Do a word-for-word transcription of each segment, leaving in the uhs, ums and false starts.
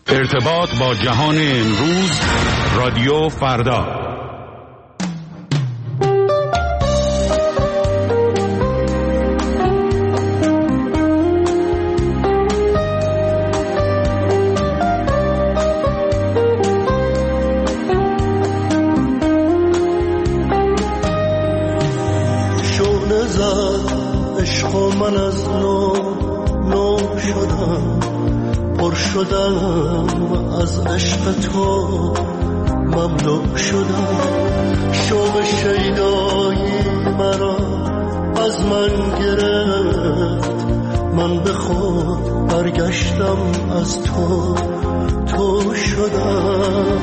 ارتباط با جهان امروز، رادیو فردا. شعله زد عشق و من از نو نو شدم، پر شدم از عشق تو، مملو شدم. شوق شیدایی مرا از من گرفت، من به خود برگشتم از تو، تو شدم.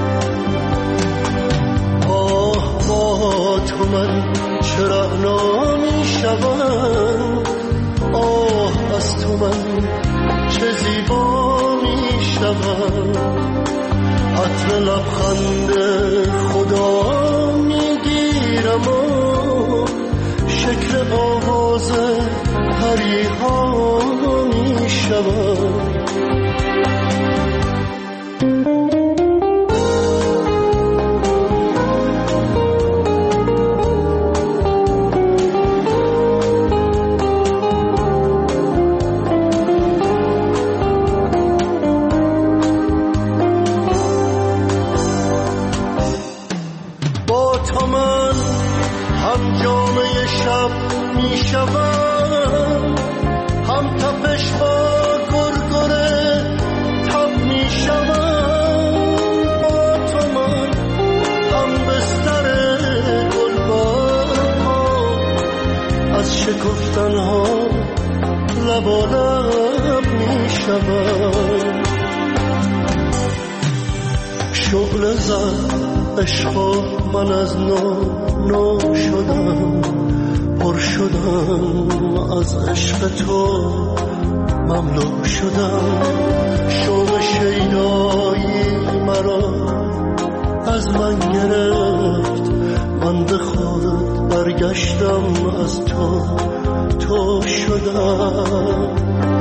آه با تو من چرا نمی شدم، آه از تو من چه زیبا می شود. عطر لبخند خدا می گیرم و شکل آواز پریها می شود. شکفتنها لب و لب می شود. شعله زد عشق و من از نو نو شدم، پر شدم از عشق تو، مملو شدم. شوق شیدایی مرا از من گرفت، من به خود برگشتم از تو، تو شدم.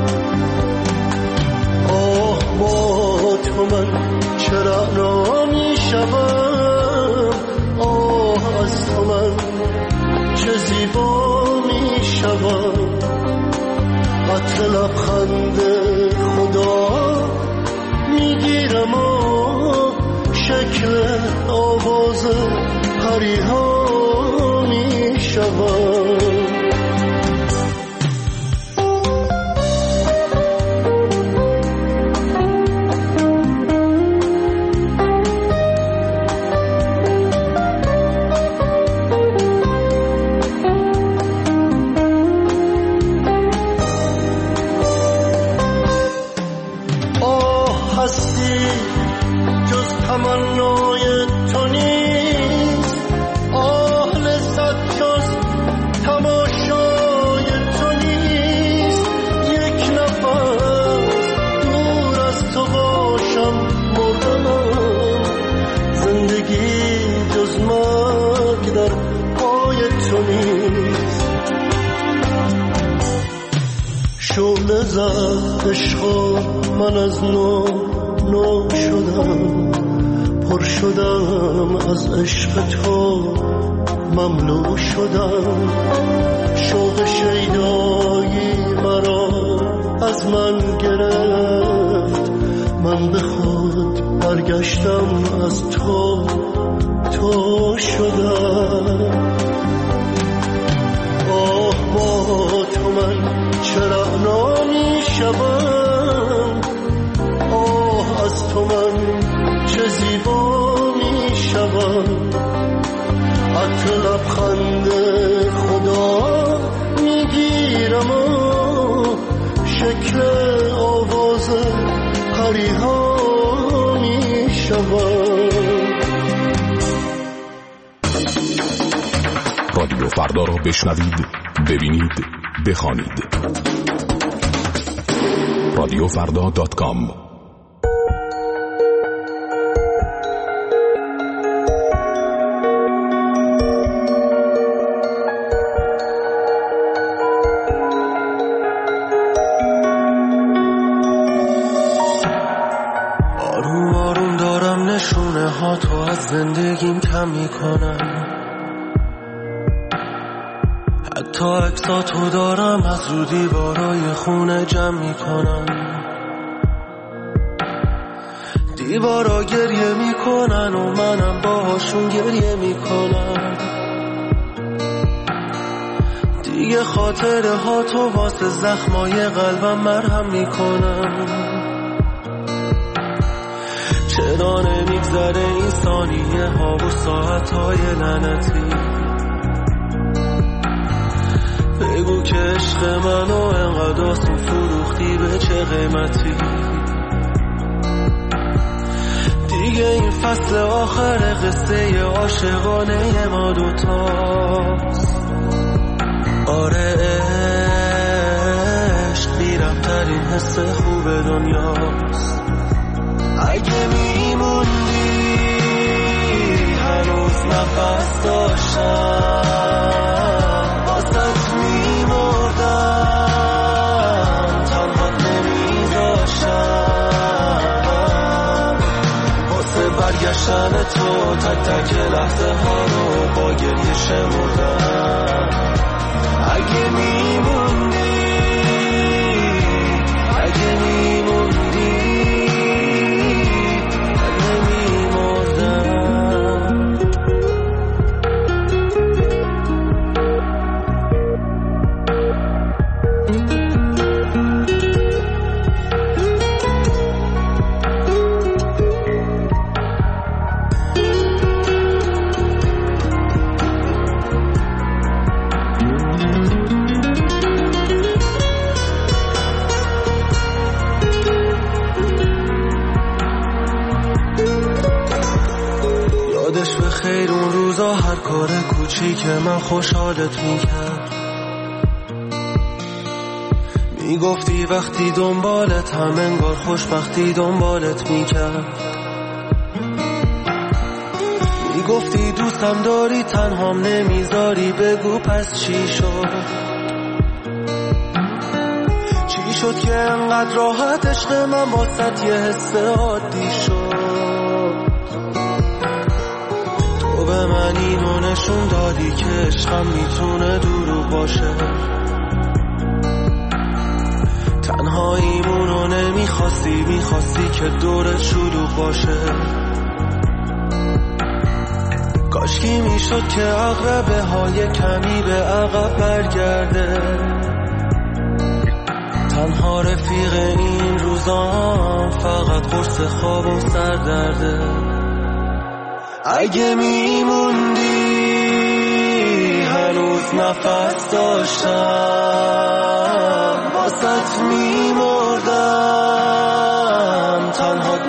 آه با تو من چرا نمی شدم، آه از تو من چه زیبا می شدم. عطر لبخند خدا می گیرم و شکل آواز پریها می شود. آه هستی جز تمنای تو نیست، آه لذت جز تماشای تو نیست. یک نفس دور از تو باشم مردم، زندگی جز مرگ در پای تو نیست. شعله زد عشق و من از نو نو شدم، پر شدم از عشق تو، مملو شدم. شوق شیدایی مرا از من گرفت، من به خود برگشتم از تو، تو شدم. آه با تو من چرا نمی شدم، آه از تو من چه زیبا می شود. عطر لبخند خدا می گیرم و شکل آواز پریها می شود. رادیو فردا را بشنوید، ببینید، بخوانید. رادیو فردا دات کام. زندگیم کم میکنم، حتی عکساتو دارم از رو دیوارای خونه جمع میکنم. دیوارا گریه میکنن و منم باهاشون گریه میکنم. دیگه خاطره ها تو واسه زخمای قلبم مرهم میکنم. چرا نمیگذره این ثانیه ها و ساعت های لعنتی؟ بگو که عشق منو انقدر آسون فروختی، به چه قیمتی؟ دیگه این فصل آخر قصه عاشقانه ما دوتاست. آره عشق بی‌ربط‌ترین حس خوب دنیاست. اگه میموندی هنوز نفس داشتم، واسه میمردم تنها نمیذاشتم. واسه برگشتن تو تک تک لحظه ها رو با گریه شمردم. اگه میموندی اگه میموندی اگه میمردم. خیر اون روزا هر کار کوچیک من خوشحالت میکرد. میگفتی وقتی دنبالت هم انگار خوشبختی دنبالت میکرد. میگفتی دوستم داری تنهام نمیذاری، بگو پس چی شد؟ چی شد که انقدر راحت عشق من واسط یه حس عادی شد؟ به من اینو نشون دادی که عشقم میتونه دروغ باشه. تنهاییمونو نمیخواستی، میخواستی که دورت شلوغ باشه. کاشکی میشد که عقربه های کمی به عقب برگرده. تنها رفیق این روزام فقط قرص خواب و سردرده. اگه میموندی هنوز نفس داشتم، واسط میمردم تنهات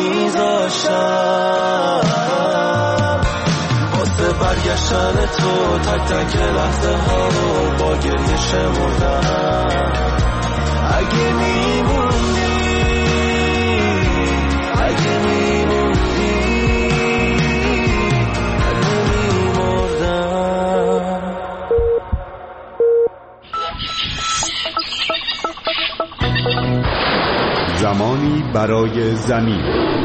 نمیذاشتم. واسه برگشتن تو تک تک لحظه ها رو با گریه شمردم. اگه میموندی اگه میموندی زمانی برای زمین.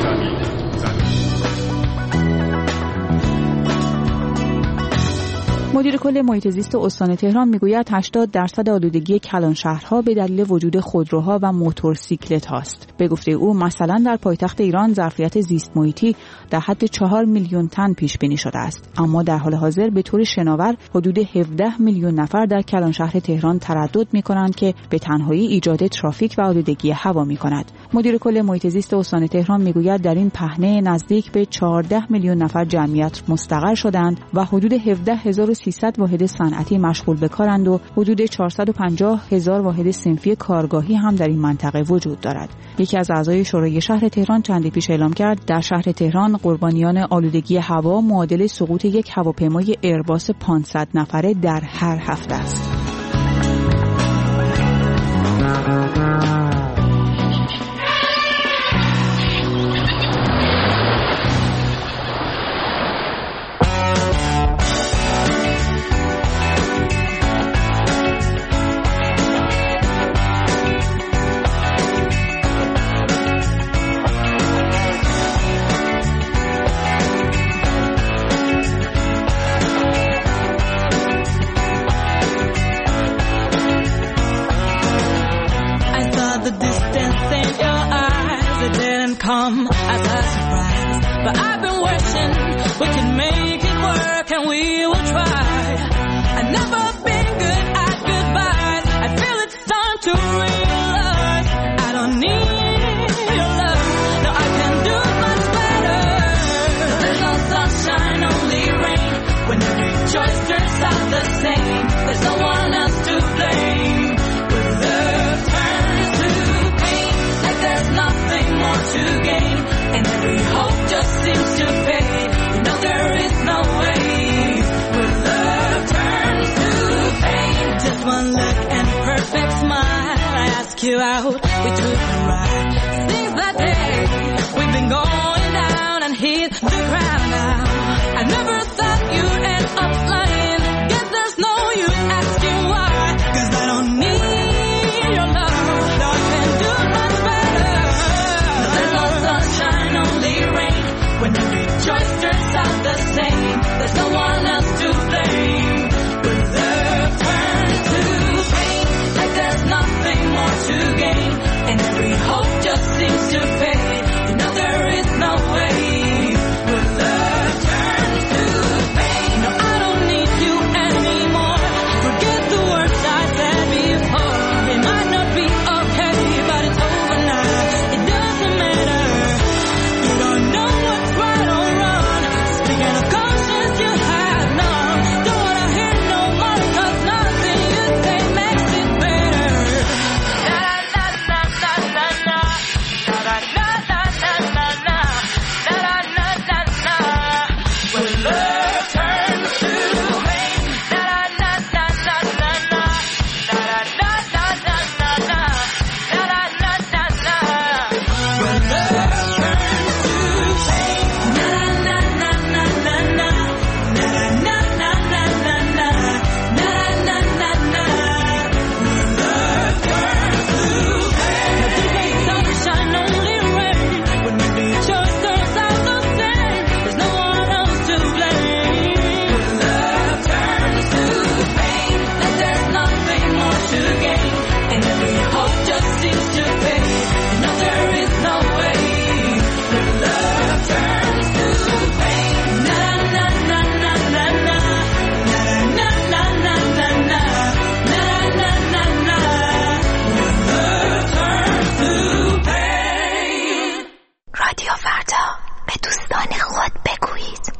مدیر کل محیط زیست استان تهران میگوید هشتاد درصد آلودگی کلان شهرها به دلیل وجود خودروها و موتورسیکلت هاست. به گفته او مثلا در پایتخت ایران ظرفیت زیست محیطی در حد چهار میلیون تن پیش بینی شده است، اما در حال حاضر به طور شناور حدود هفده میلیون نفر در کلان شهر تهران تردد میکنند که به تنهایی ایجاد ترافیک و آلودگی هوا میکند. مدیر کل محیط زیست استان تهران میگوید در این پهنه نزدیک به چهارده میلیون نفر جمعیت مستقر شدند و حدود هفده هزار و سیصد واحد صنعتی مشغول به کارند و حدود چهارصد و پنجاه هزار واحد صنفی کارگاهی هم در این منطقه وجود دارد. یکی از اعضای شورای شهر تهران چندی پیش اعلام کرد در شهر تهران قربانیان آلودگی هوا معادل سقوط یک هواپیمای ایرباس پانصد نفره در هر هفته است. come as a surprise. But I've been wishing we could make it work, and we will try. I've never been good at goodbyes. I feel it's time to realize I don't need your love. No, I can do much better. There's no sunshine, only rain. When every choice turns out the same, there's no one else to blame. When love turns to pain, like there's nothing more to gain, and every hope just seems to fade. You know there is no way. When love turns to pain, just one look and a perfect smile. I ask you out, we took a ride. Since that day, we've been going down and hit the ground now. I never thought you'd end up flying. Guess there's no use asking why, 'cause I don't need your love. No, I can do much better. No, there's no sunshine, only rain. When every choice turns out the same, there's no one else to blame. When love turns to pain, like there's nothing more to gain, and every hope just seems to fade. You know there is no way. When love turns to pain, no, I don't need you anymore. Forget the words I said before. It might not be okay, but it's over now. It doesn't matter. You don't know what's right or wrong. Speaking of conscience, you have none. Don't wanna hear no more, 'cause nothing you say makes it better. Na na na na na na na na na na na na na na na na na. When love turns to pain, na na na na na na na na na na na na na na na na. When love turns to pain, na na na na na na na na na na na na na na na. When love turns to pain, there ain't sunshine, only rain. When every choice turns out the same, there's no one else to blame. When love turns to pain, like there's nothing more to gain, and every hope just seems to fade. You know there is no way. When love turns to pain, na na na na na na na na na na na na na na na. When love turns to pain. رادیو فردا، به دوستان خود بگویید.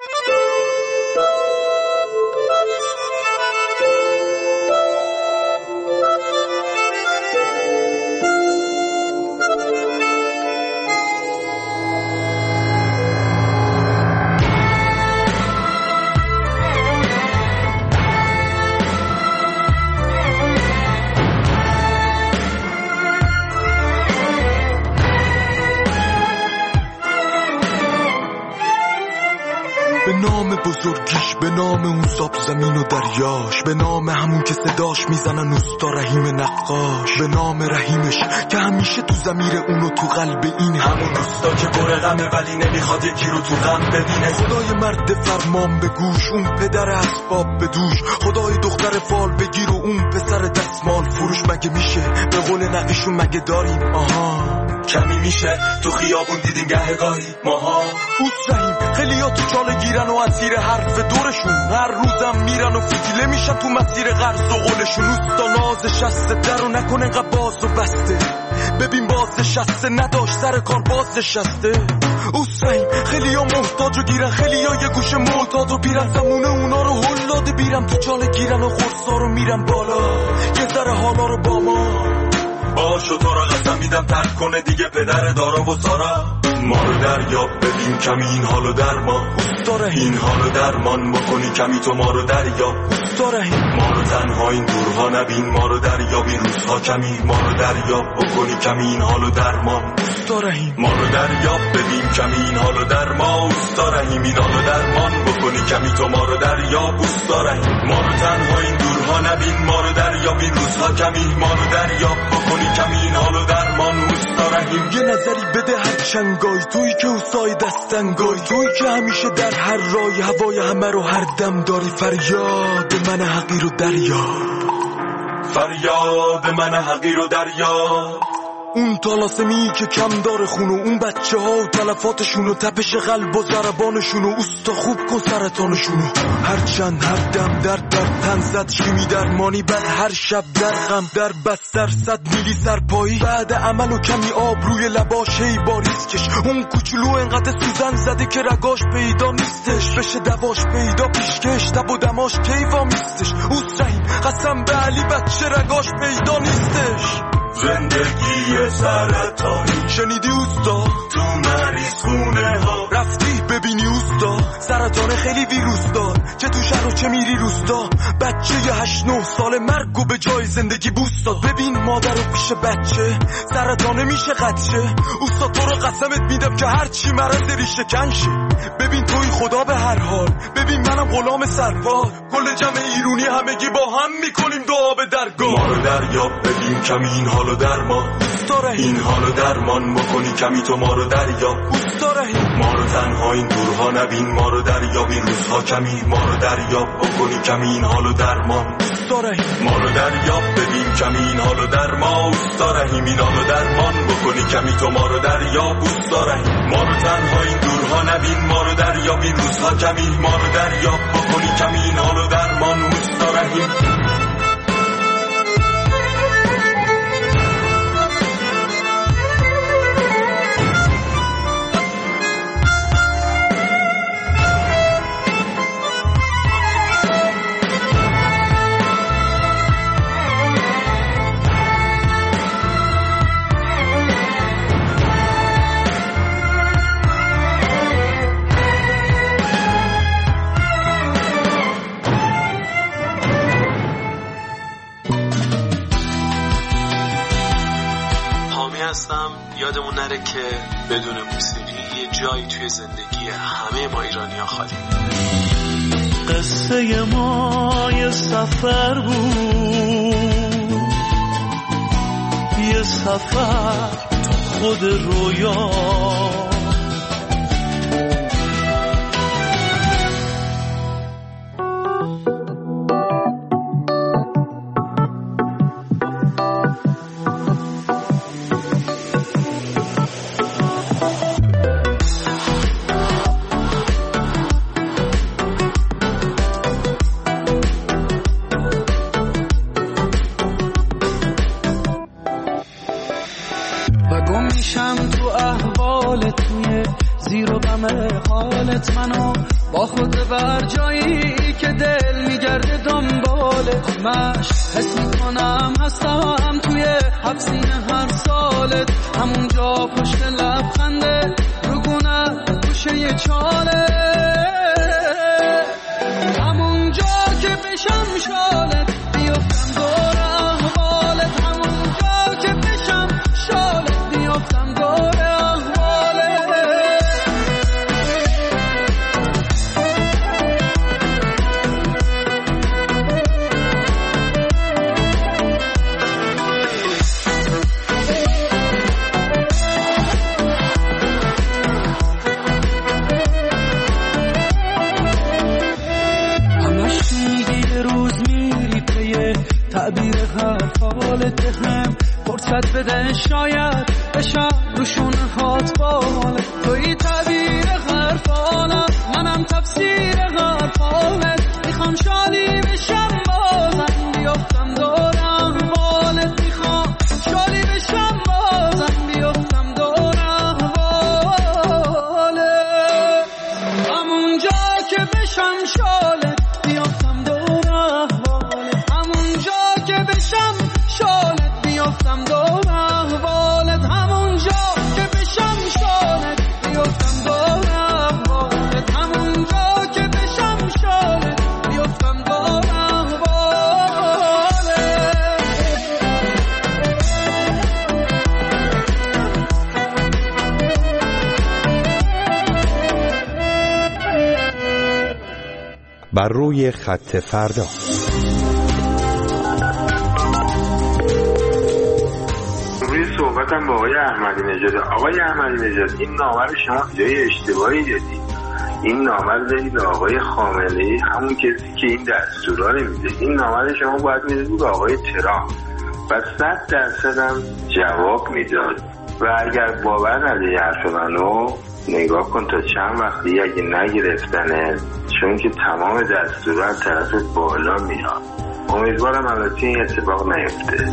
به نام بزرگیش، به نام اون ساب زمین و دریاش، به نام همون که صداش میزنن اوستا رحیم نقاش، به نام رحیمش که همیشه تو ضمیر اونو تو قلب این همون اوستا که پر غمه ولی نمیخواد یکی رو تو غم ببینه. خدای مرد فرمان به گوش، اون پدر اسباب به دوش، خدای دختر فال بگیر و اون پسر دستمال فروش. مگه میشه به قول نقیشون مگه داریم آها کمی میشه تو خیابون دیدین گهگاهی ماها اوست رحیم. خیلی ها تو چاله گیرن و اسیر حرف دورشون، هر روزم میرن و فتیله میشن تو مسیر قرض و قولشون. اوستا ناز شسته در و نکنه قب باز و بسته، ببین باز شسته نداشت سر کار باز شسته. اوست رحیم خیلی ها محتاج و گیرن، خیلی ها یه گوشه معتاد و پیرن، زمونه اونا رو هلاده بیرم تو چاله گیرن و خورسا رو میرن بالا یه ذره حالا رو با ما باشو. تو را قسم میدم ترک کنه دیگه پدر دارا و سارا، ما رو دریاب ببین کمی این حالو درمان. اوستا رحیم این حالو درمان بکنی کمی تو ما رو دریاب. اوستا رحیم ما رو تنها این دورها نبین، ما رو دریاب این روزها کمی، ما رو دریاب بکنی کمی این حالو درمان. اوستا رحیم ما رو دریاب ببین کمی این حالو درمان. اوستا رحیم این حالو درمان بکنی کمی تو ما رو دریاب. اوستا رحیم ما رو تنها این دورها نبین، ما رو دریاب این روزها کمی، ما رو دریاب بکنی کمی این حالو درمان. اوستا رحیم یه نظری بده هر چنگای تویی که اوسای دستنگای تویی که همیشه در هر رای هوای همه رو هر دم داری. فریاد من حقیر و دریا، فریاد من حقیر و دریا. اون طلاسمی که کم داره خونو، اون بچه ها و تلفاتشونو، تپش قلب و ضربانشونو، اوستا خوب کن سرطانشونو. هر چند هر دم در در تن زد، شیمی درمانی بعد هر شب در غم، در بستر صد میلی سرپایی، بعد عمل و کمی آب روی لباش، هی باریسکش اون کوچولو انقدر سوزن زده که رگاش پیدا نیستش، بشه دواش پیدا پیشکش، تب و دماش کیوا میستش. اوست رحیم قسم به علی بچه رگاش پیدا نیستش. زندگی سرطانی شنیدی اوستا؟ تو مریض خونه ها رفتی ببینی اوستا؟ سرطان خیلی ویروس دار، چه تو شهر و چه میری روستا. بچه یه هشت نه سال مرگو به جای زندگی بوست داد. ببین مادر رو پیش بچه سرطانه میشه قدشه. اوستا تو رو قسمت میدم که هرچی مرض ریشه کنشه. ببین توی خدا به هر حال، ببین منم غلام سرباز. کل جمع ایرونی همگی با هم میکنیم دعا به درگاه. ما رو دریاب ببین کمی این حالو درمان، این حالو درمان بکنی کمی تو ما رو دریاب. ما رو تنها این دورها نبین، ما رو دریاب این روزها کمی، ما رو دریاب بکنی کمی این حالو درمان. ما رو دریاب ببین کمی این حالو درمان. اوستا رحیم این حالو درمان بکنی کمی تو ما رو دریاب. اوستا رحیم ما رو تنها این دورها نبین، ما رو دریاب این روزها کمی، ما رو دریاب بکنی کمی این حالو درمان. اوستا رحیم یادمون نره که بدون موسیقی یه جایی توی زندگی همه ما ایرانی‌ها خالی. قصه ما یه سفر بود، یه سفر خود رویا. منو با خود بر جایی که دل میگرده دنبالت، مش حس میکنم هستم توی حبسین هر سالت. همونجا پشت لبخنده رو گونه گوشه یه چاله، همونجا که بشم شالت بیفتم دور احوالت، همونجا که بشم شالت بیفتم دور احوالت. تعبیر حرفالت هم فرصت بده شاید بشم روشون هات بالت. توی تعبیر حرفالم منم تفسیر حرفالت. میخوام شالی بشم بازم بیفتم دور احوالت، میخوام شالی بشم بازم بیفتم دور احوالت. همونجا که بشم شالت بیفتم دور احوالت، همونجا که بشم شالت بیفتم دور احوالت، همونجا که بشم شالت بیفتم دور احوالت، همونجا که بشم شالت بیفتم دور احوالت. بر روی خط فردا. صحبتم با آقای احمدی نژاد. آقای احمدی نژاد این نامه رو شما جای اشتباهی دادید. این نامه رو دادید به آقای خامنه‌ای، همون کسی که این دستورا رو میده. این نامه رو شما باید میدادید به آقای ترامپ. و صد درصد هم جواب میداد. و اگر باور نداری حرف منو نگاه کن تا چند وقتی اگه نگرفتنه، چون که تمام دستورات طرف بالا میاد. امیدوارم البته این اتفاق نیفته.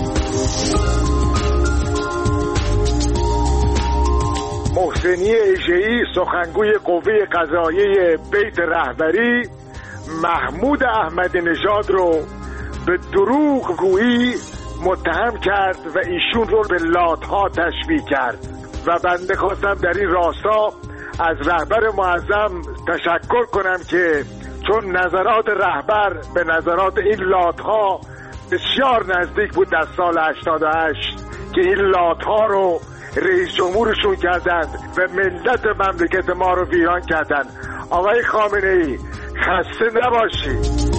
محسنی ایشه‌ای سخنگوی قوه قضاییه بیت رهبری محمود احمدی نژاد رو به دروغ گویی متهم کرد و ایشون رو به لات‌ها تشبیه کرد و بنده خواستم در این راستا از رهبر معظم تشکر کنم که چون نظرات رهبر به نظرات این لات‌ها بسیار نزدیک بود در سال هشتاد و هشت که این لات‌ها رو رئیس جمهورشون کردند و ملت مملکت ما رو ویران کردند. آقای خامنه‌ای خسته نباشید.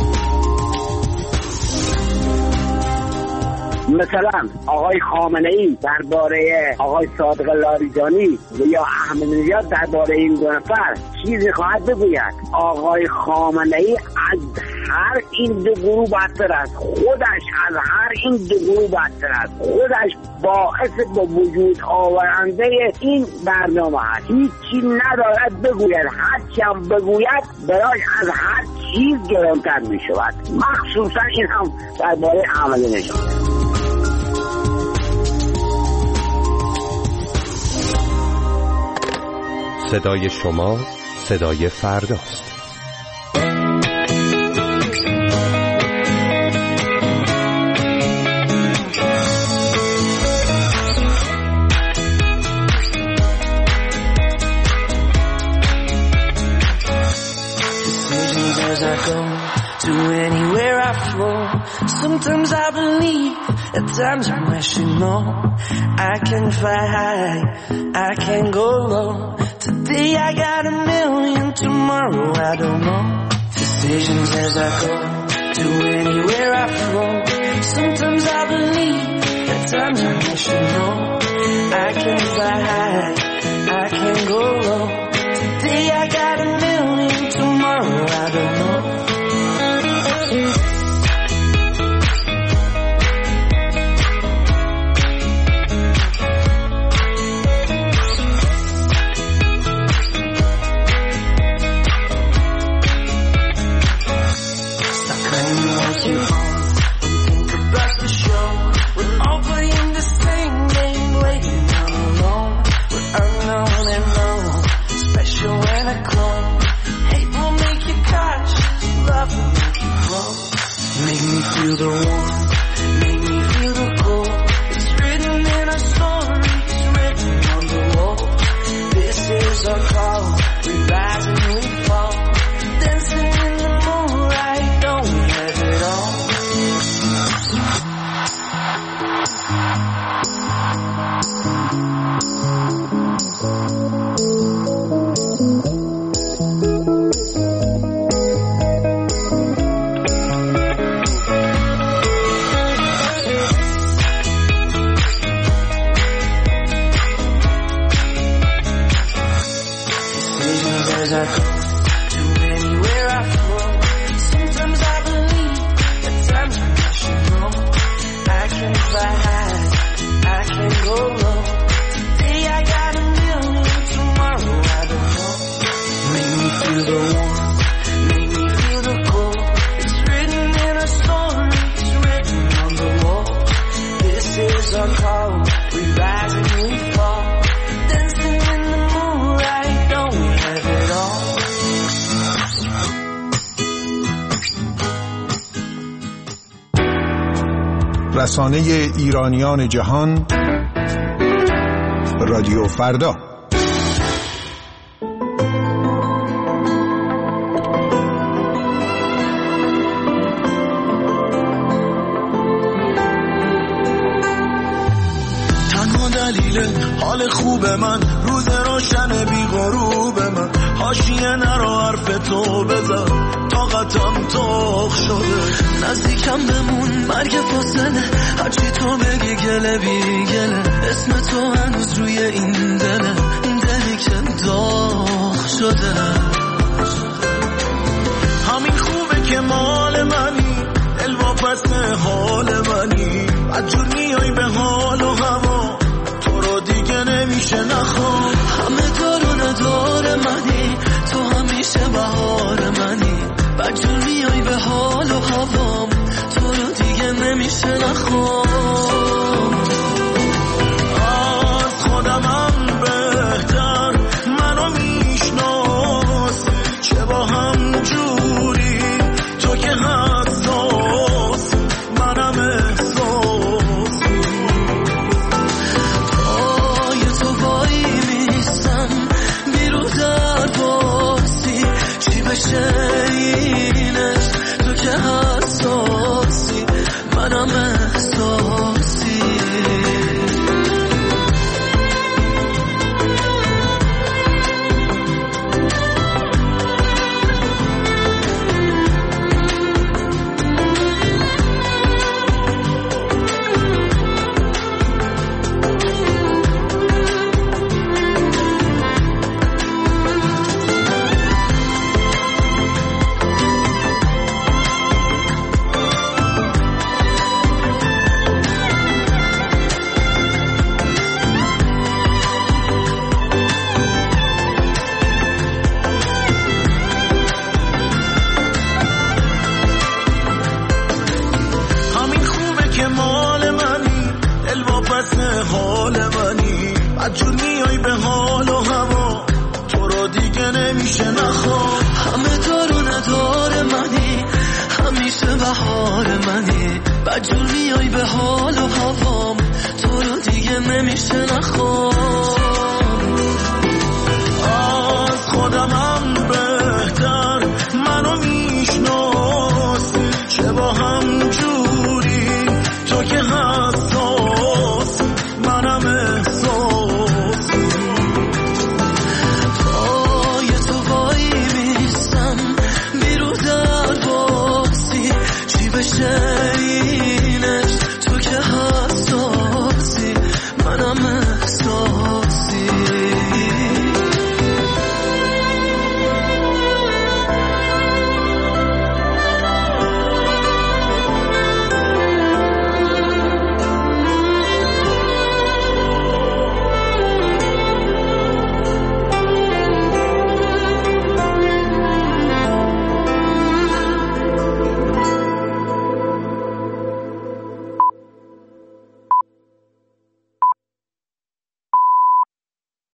مثلا آقای خامنه‌ای درباره آقای صادق لاریجانی یا احمدی نژاد درباره این دو نفر چیزی خواهد بگوید. آقای خامنه‌ای از هر این دو گروه بدتر است. خودش از هر این دو گروه بدتر است. خودش باعث با وجود آورنده این برنامه هست. هیچی ندارد بگوید. هرچی هم بگوید برای از هر چیز گرانتر می شود. مخصوصا این هم درباره احمدی نژاد. صدای شما صدای فرداست. To anywhere I flow, sometimes I believe, at times I'm rational. I can fly high, I can go low. Today I got a million, tomorrow I don't know. Decisions as I go, to anywhere I flow. Sometimes I believe, at times I'm rational. I can fly high, I can go low. Today I got a million, tomorrow I don't know. Feel the warmth, make me feel the cold. It's written in our stories, written on the wall. This is our call, we rise and we fall. Dancing in the moonlight, don't we have it all? رسانه ایرانیان جهان، رادیو فردا. تنها دلیل حال خوب من روز روشن بی غروب من، حاشیه نرو حرف تو بزن طاقتم تاخ شده، نزدیکم بمون مرگ فاصله، هرچی تو بگی گله بی گله، اسم تو هنوز روی این دله، این دلی که داغ شده. همین خوبه که مال منی، دل واپس حال منی، بدجور میای به حال و هوا، تو رو دیگه نمیشه نخوام. همه دار و ندار منی، تو همیشه بهار منی، بدجور میای به حال و هوام، تو رو دیگه نمیشه نخوام. از خودمم بهتر منو میشناسی، چه با هم جوری تو که حساس منم احساسی. پای تو وای میستم بیرو در باسی، چی بشه اینش تو که حساسی منم احساسی. حال منی، بدجور میای به حال و هوا، تو رو دیگه نمیشه نخوام. همه دار و ندار منی، همیشه بهار منی، بدجور میای به حال و هوام، تو رو دیگه نمیشه نخوام.